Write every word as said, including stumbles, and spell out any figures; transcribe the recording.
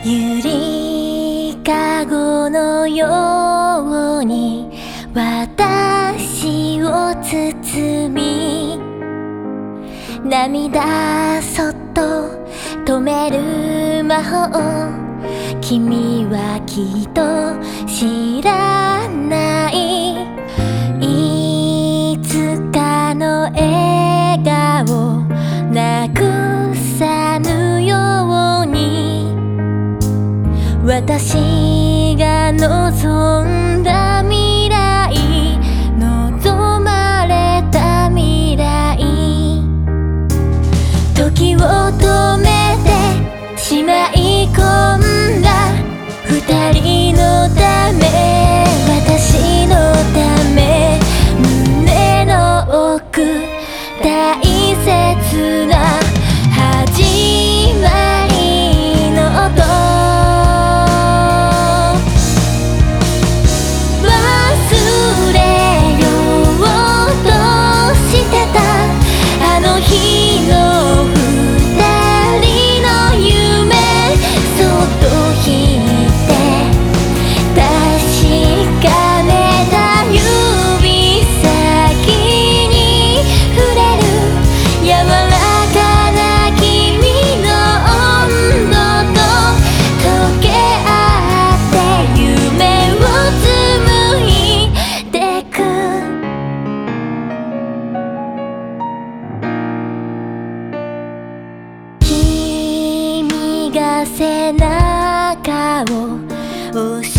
ゆりかごのように私を包み、涙そっと止める魔法、君はきっと知らない。いつかの笑顔なくさぬように、私が望んだ未来、望まれた未来、時を止めてしまい込んだ二人のため、私のため、胸の奥大切な始まりの音、忘れようとしてたあの日の二人の夢、そっと引いて確かめた指先に触れる柔らかな君の温度と溶け合って夢を紡いでく。君が背中を押し